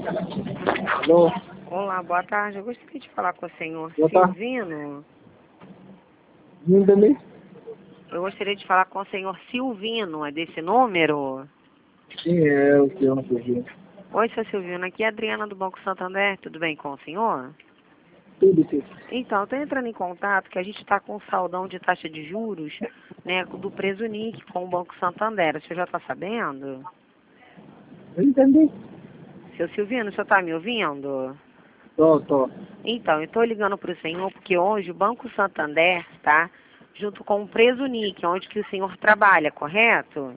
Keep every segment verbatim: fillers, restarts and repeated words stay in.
Alô? Olá, boa tarde. Eu gostaria de falar com o senhor Boa tarde. Silvino. Não entendi? Eu gostaria de falar com o senhor Silvino. É desse número? Quem é o senhor Silvino? Oi, seu Silvino. Aqui é a Adriana do Banco Santander. Tudo bem com o senhor? Tudo sim. Então, eu estou entrando em contato que a gente está com um saldão de taxa de juros, né, do Presunic com o Banco Santander. O senhor já está sabendo? Não entendi? Seu Silvino, o senhor está me ouvindo? Tô, tô. Então, eu estou ligando para o senhor porque hoje o Banco Santander, tá, junto com o Presunic, onde que o senhor trabalha, correto?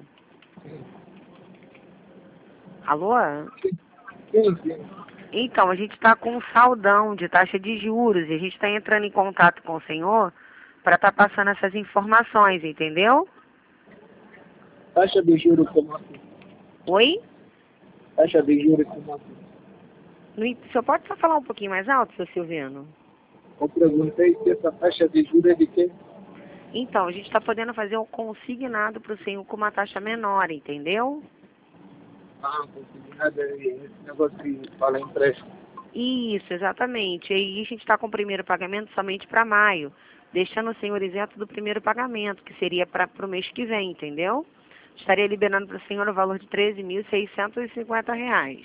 Alô? Sim, sim. Então, a gente está com um saldão de taxa de juros e a gente está entrando em contato com o senhor para estar passando essas informações, entendeu? Taxa de juros como assim? Oi? Taxa de juros como assim? No in- O senhor pode só falar um pouquinho mais alto, seu Silvino? Eu perguntei se essa taxa de juros é de quê? Então, a gente está podendo fazer um consignado para o senhor com uma taxa menor, entendeu? Ah, consignado é esse negócio que fala empréstimo. Isso, exatamente. E aí a gente está com o primeiro pagamento somente para maio, deixando o senhor isento do primeiro pagamento, que seria para o mês que vem, entendeu? Estaria liberando para o senhor o valor de treze mil seiscentos e cinquenta reais.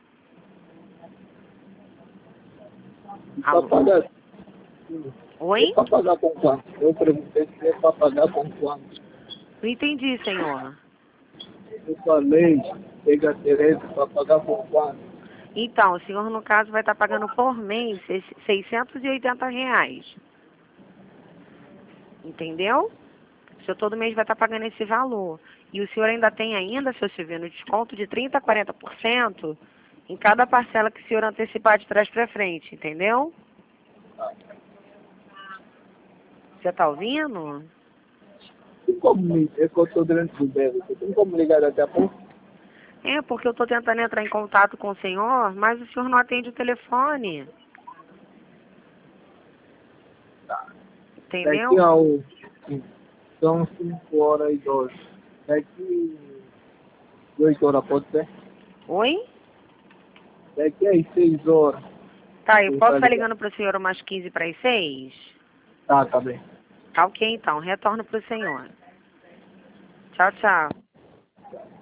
E para Alô? pagar? É Oi? para pagar com quanto? Eu perguntei se é para pagar com quanto. Não entendi, senhor. Eu falei, pega a Tereza para pagar com quanto? Então, o senhor, no caso, vai estar pagando por mês seis- seiscentos e oitenta reais. Entendeu? O senhor todo mês vai estar pagando esse valor. E o senhor ainda tem ainda, seu Silvino, desconto de trinta a quarenta por cento em cada parcela que o senhor antecipar de trás para frente, entendeu? Você está ouvindo? Tem como me... É que eu estou dentro do belo. Você tem como ligar daqui a pouco? É, porque eu estou tentando entrar em contato com o senhor, mas o senhor não atende o telefone. Daqui Entendeu? ao... São cinco horas e doze. Daqui oito horas pode ser? Oi? Daqui às seis horas. Tá, eu Você posso tá estar ligado? ligando para o senhor umas quinze para as seis? Tá, tá bem. Tá ok, então. Retorno para o senhor. Tchau, tchau.